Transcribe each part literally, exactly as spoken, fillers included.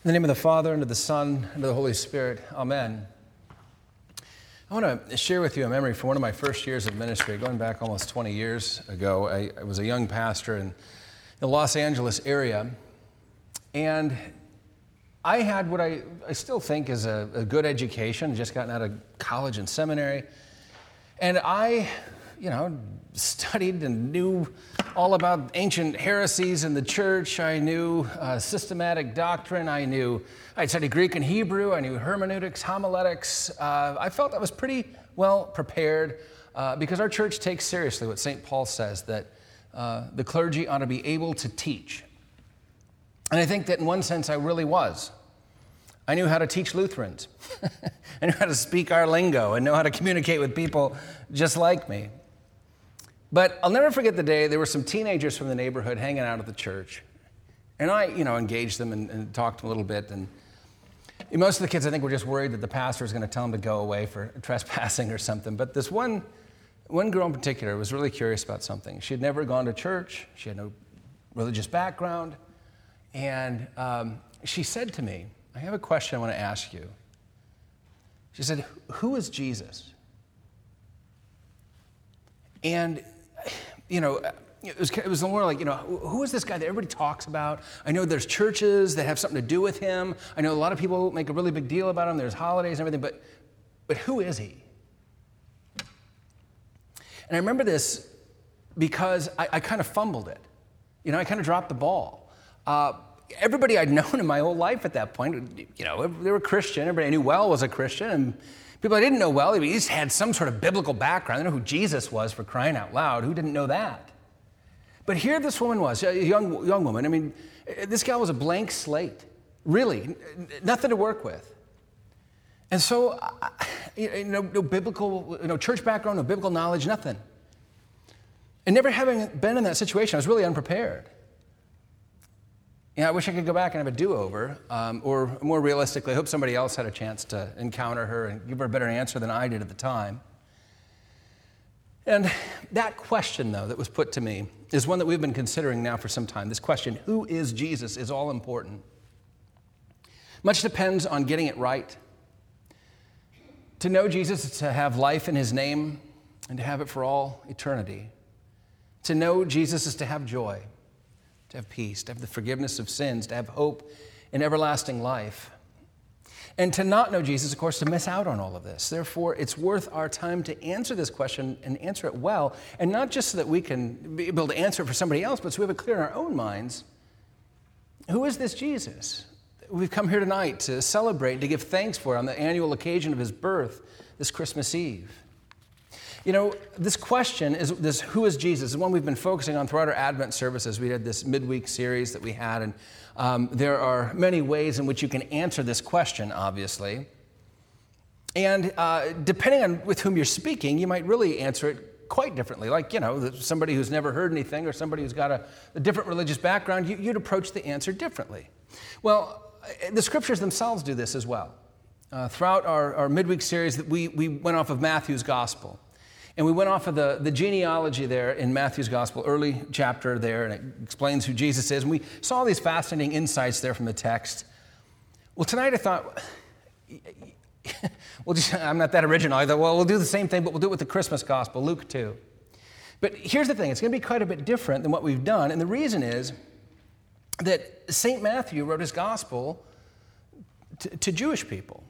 In the name of the Father, and of the Son, and of the Holy Spirit. Amen. I want to share with you a memory from one of my first years of ministry, going back almost twenty years ago. I, I was a young pastor in the Los Angeles area, and I had what I, I still think is a, a good education, just gotten out of college and seminary, and I, you know, studied and knew all about ancient heresies in the church. I knew uh, systematic doctrine. I knew, I studied Greek and Hebrew. I knew hermeneutics, homiletics. Uh, I felt I was pretty well prepared uh, because our church takes seriously what Saint Paul says, that uh, the clergy ought to be able to teach. And I think that in one sense I really was. I knew how to teach Lutherans. I knew how to speak our lingo and know how to communicate with people just like me. But I'll never forget the day there were some teenagers from the neighborhood hanging out at the church. And I, you know, engaged them and, and talked to them a little bit. And most of the kids, I think, were just worried that the pastor was going to tell them to go away for trespassing or something. But this one, one girl in particular was really curious about something. She had never gone to church. She had no religious background. And um, she said to me, I have a question I want to ask you. She said, who is Jesus? And you know, it was, it was more like, you know, who is this guy that everybody talks about? I know there's churches that have something to do with him. I know a lot of people make a really big deal about him. There's holidays and everything, but but who is he? And I remember this because I, I kind of fumbled it. You know, I kind of dropped the ball. Uh, everybody I'd known in my whole life at that point, you know, they were Christian. Everybody I knew well was a Christian, and people I didn't know well, they at least had some sort of biblical background. They know who Jesus was, for crying out loud. Who didn't know that? But here this woman was, a young, young woman. I mean, this gal was a blank slate. Really, nothing to work with. And so, you know, no biblical, no church background, no biblical knowledge, nothing. And never having been in that situation, I was really unprepared. You know, I wish I could go back and have a do-over, um, or more realistically, I hope somebody else had a chance to encounter her and give her a better answer than I did at the time. And that question, though, that was put to me is one that we've been considering now for some time. This question, who is Jesus, is all important. Much depends on getting it right. To know Jesus is to have life in his name and to have it for all eternity. To know Jesus is to have joy, to have peace, to have the forgiveness of sins, to have hope in everlasting life. And to not know Jesus, of course, to miss out on all of this. Therefore, it's worth our time to answer this question and answer it well, and not just so that we can be able to answer it for somebody else, but so we have it clear in our own minds. Who is this Jesus? We've come here tonight to celebrate, to give thanks for on the annual occasion of his birth, this Christmas Eve. You know, this question, is this who is Jesus, is one we've been focusing on throughout our Advent services. We had this midweek series that we had, and um, there are many ways in which you can answer this question, obviously. And uh, depending on with whom you're speaking, you might really answer it quite differently. Like, you know, somebody who's never heard anything or somebody who's got a, a different religious background, you, you'd approach the answer differently. Well, the scriptures themselves do this as well. Uh, throughout our, our midweek series, we, we went off of Matthew's gospel. And we went off of the, the genealogy there in Matthew's gospel, early chapter there, and it explains who Jesus is. And we saw all these fascinating insights there from the text. Well, tonight I thought, well, just, I'm not that original. I thought, well, we'll do the same thing, but we'll do it with the Christmas gospel, Luke two. But here's the thing. It's going to be quite a bit different than what we've done. And the reason is that Saint Matthew wrote his gospel to, to Jewish people.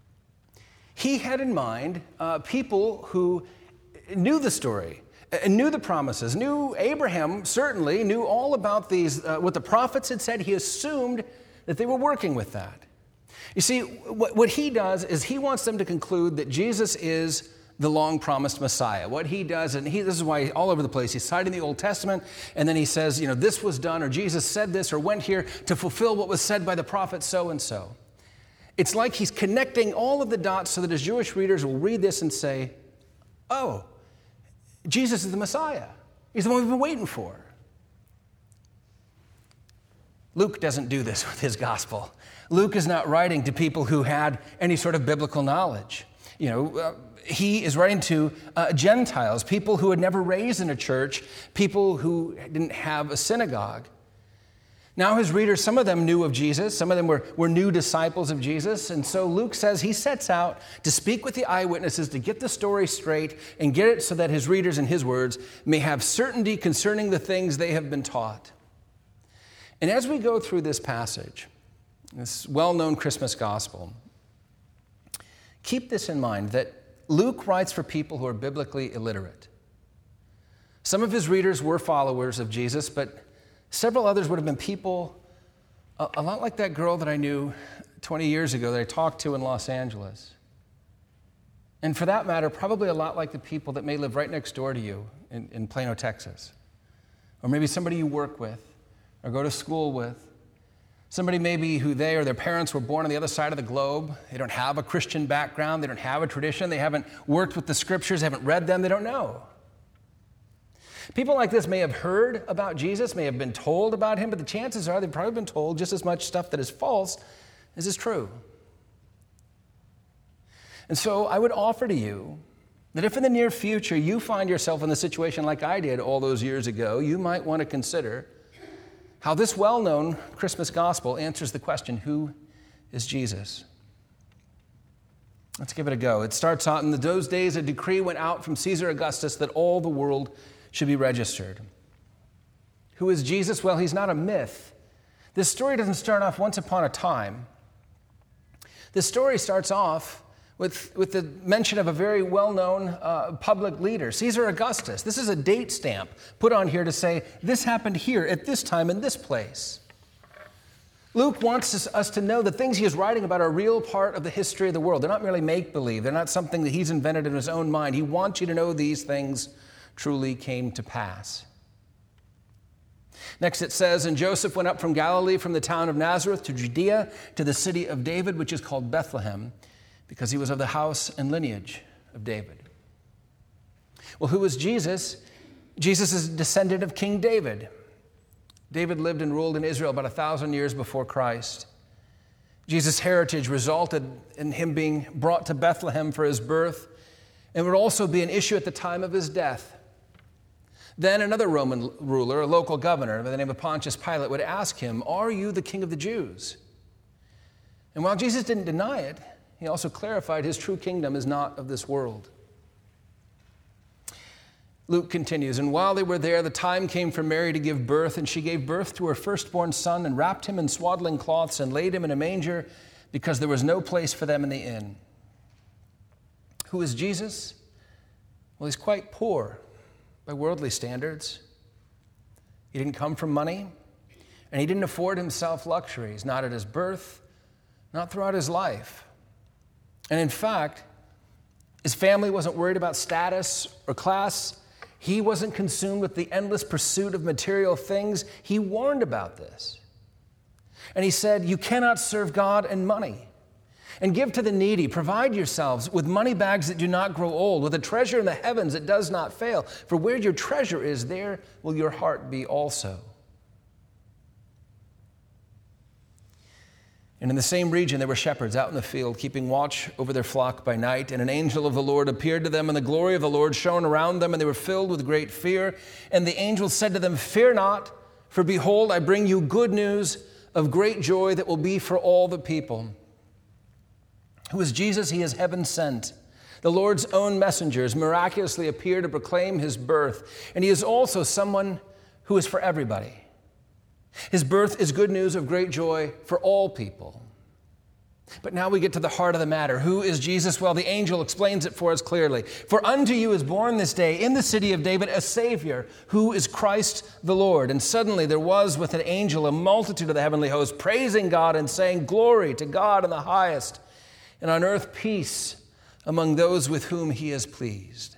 He had in mind uh, people who knew the story, knew the promises, knew Abraham, certainly, knew all about these, uh, what the prophets had said. He assumed that they were working with that. You see, what, what he does is he wants them to conclude that Jesus is the long-promised Messiah. What he does, and he, this is why all over the place, he's citing the Old Testament, and then he says, you know, this was done, or Jesus said this, or went here to fulfill what was said by the prophet so-and-so. It's like he's connecting all of the dots so that his Jewish readers will read this and say, oh, Jesus is the Messiah. He's the one we've been waiting for. Luke doesn't do this with his gospel. Luke is not writing to people who had any sort of biblical knowledge. You know, uh, he is writing to uh, Gentiles, people who had never raised in a church, people who didn't have a synagogue. Now his readers, some of them knew of Jesus, some of them were, were new disciples of Jesus, and so Luke says he sets out to speak with the eyewitnesses to get the story straight and get it so that his readers, in his words, may have certainty concerning the things they have been taught. And as we go through this passage, this well-known Christmas gospel, keep this in mind, that Luke writes for people who are biblically illiterate. Some of his readers were followers of Jesus, but several others would have been people a, a lot like that girl that I knew twenty years ago that I talked to in Los Angeles. And for that matter, probably a lot like the people that may live right next door to you in, in Plano, Texas. Or maybe somebody you work with or go to school with. Somebody maybe who they or their parents were born on the other side of the globe. They don't have a Christian background. They don't have a tradition. They haven't worked with the scriptures, they haven't read them. They don't know. People like this may have heard about Jesus, may have been told about him, but the chances are they've probably been told just as much stuff that is false as is true. And so I would offer to you that if in the near future you find yourself in the situation like I did all those years ago, you might want to consider how this well-known Christmas gospel answers the question, who is Jesus? Let's give it a go. It starts out, in those days a decree went out from Caesar Augustus that all the world should be registered. Who is Jesus? Well, he's not a myth. This story doesn't start off once upon a time. This story starts off with, with the mention of a very well-known uh, public leader, Caesar Augustus. This is a date stamp put on here to say, this happened here at this time in this place. Luke wants us, us to know the things he is writing about are a real part of the history of the world. They're not merely make-believe. They're not something that he's invented in his own mind. He wants you to know these things truly came to pass. Next it says, and Joseph went up from Galilee, from the town of Nazareth to Judea, to the city of David, which is called Bethlehem, because he was of the house and lineage of David. Well, who was Jesus? Jesus is a descendant of King David. David lived and ruled in Israel about a thousand years before Christ. Jesus' heritage resulted in him being brought to Bethlehem for his birth, and would also be an issue at the time of his death. Then another Roman ruler, a local governor by the name of Pontius Pilate, would ask him, are you the king of the Jews? And while Jesus didn't deny it, he also clarified his true kingdom is not of this world. Luke continues, and while they were there, the time came for Mary to give birth, and she gave birth to her firstborn son and wrapped him in swaddling cloths and laid him in a manger because there was no place for them in the inn. Who is Jesus? Well, he's quite poor by worldly standards. He didn't come from money, and he didn't afford himself luxuries, not at his birth, not throughout his life. And in fact, his family wasn't worried about status or class. He wasn't consumed with the endless pursuit of material things. He warned about this. And he said, you cannot serve God and money. And give to the needy. Provide yourselves with money bags that do not grow old, with a treasure in the heavens that does not fail. For where your treasure is, there will your heart be also. And in the same region, there were shepherds out in the field, keeping watch over their flock by night. And an angel of the Lord appeared to them, and the glory of the Lord shone around them, and they were filled with great fear. And the angel said to them, fear not, for behold, I bring you good news of great joy that will be for all the people. Who is Jesus? He is heaven sent. The Lord's own messengers miraculously appear to proclaim his birth. And he is also someone who is for everybody. His birth is good news of great joy for all people. But now we get to the heart of the matter. Who is Jesus? Well, the angel explains it for us clearly. For unto you is born this day in the city of David a Savior, who is Christ the Lord. And suddenly there was with an angel a multitude of the heavenly host, praising God and saying, glory to God in the highest, and on earth peace among those with whom he is pleased.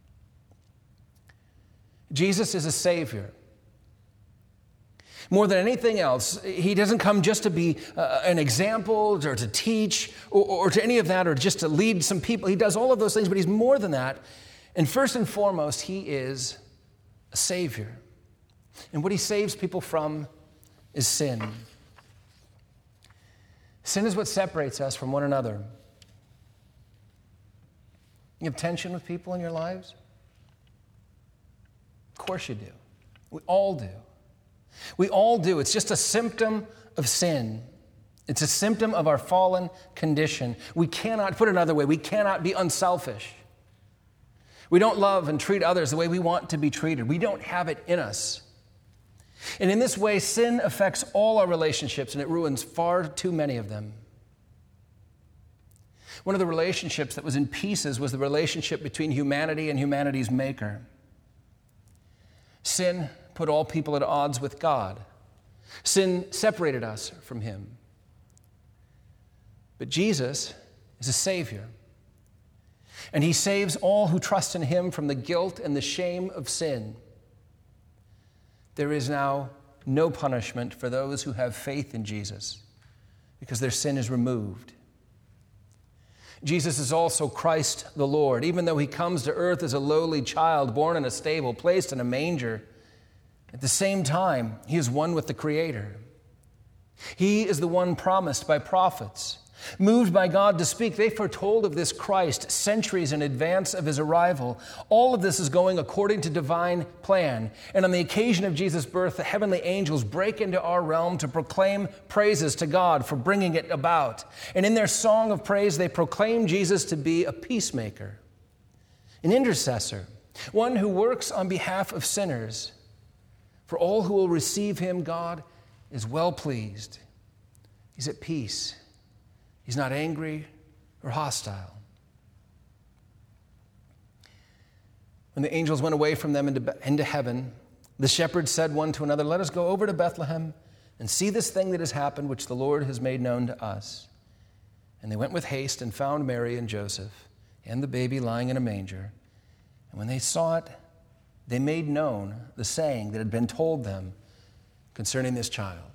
Jesus is a Savior. More than anything else, he doesn't come just to be uh, an example or to teach or, or to any of that or just to lead some people. He does all of those things, but he's more than that. And first and foremost, he is a Savior. And what he saves people from is sin. Sin is what separates us from one another. You have tension with people in your lives? Of course you do. We all do. We all do. It's just a symptom of sin. It's a symptom of our fallen condition. We cannot, put it another way, we cannot be unselfish. We don't love and treat others the way we want to be treated. We don't have it in us. And in this way, sin affects all our relationships, and it ruins far too many of them. One of the relationships that was in pieces was the relationship between humanity and humanity's maker. Sin put all people at odds with God. Sin separated us from him. But Jesus is a Savior, and he saves all who trust in him from the guilt and the shame of sin. There is now no punishment for those who have faith in Jesus because their sin is removed. Jesus is also Christ the Lord. Even though he comes to earth as a lowly child, born in a stable, placed in a manger, at the same time, he is one with the Creator. He is the one promised by prophets. Moved by God to speak, they foretold of this Christ centuries in advance of his arrival. All of this is going according to divine plan. And on the occasion of Jesus' birth, the heavenly angels break into our realm to proclaim praises to God for bringing it about. And in their song of praise, they proclaim Jesus to be a peacemaker, an intercessor, one who works on behalf of sinners. For all who will receive him, God is well pleased. He's at peace. He's not angry or hostile. When the angels went away from them into, into heaven, the shepherds said one to another, "Let us go over to Bethlehem and see this thing that has happened, which the Lord has made known to us." And they went with haste and found Mary and Joseph and the baby lying in a manger. And when they saw it, they made known the saying that had been told them concerning this child.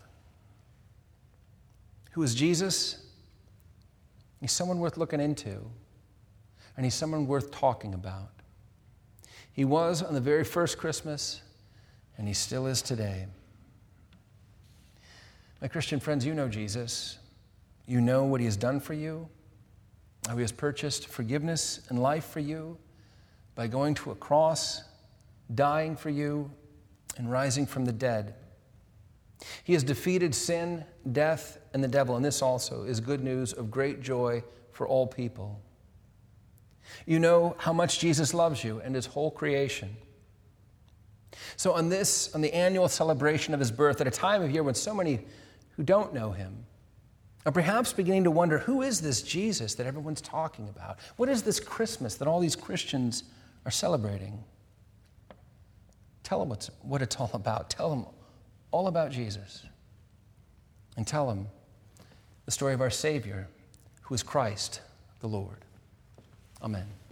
Who is Jesus? He's someone worth looking into, and he's someone worth talking about. He was on the very first Christmas, and he still is today. My Christian friends, you know Jesus. You know what he has done for you, how he has purchased forgiveness and life for you by going to a cross, dying for you, and rising from the dead. He has defeated sin, death, and the devil, and this also is good news of great joy for all people. You know how much Jesus loves you and his whole creation. So on this, on the annual celebration of his birth, at a time of year when so many who don't know him are perhaps beginning to wonder, who is this Jesus that everyone's talking about? What is this Christmas that all these Christians are celebrating? Tell them what's, what it's all about. Tell them all about Jesus. And tell them the story of our Savior, who is Christ the Lord. Amen.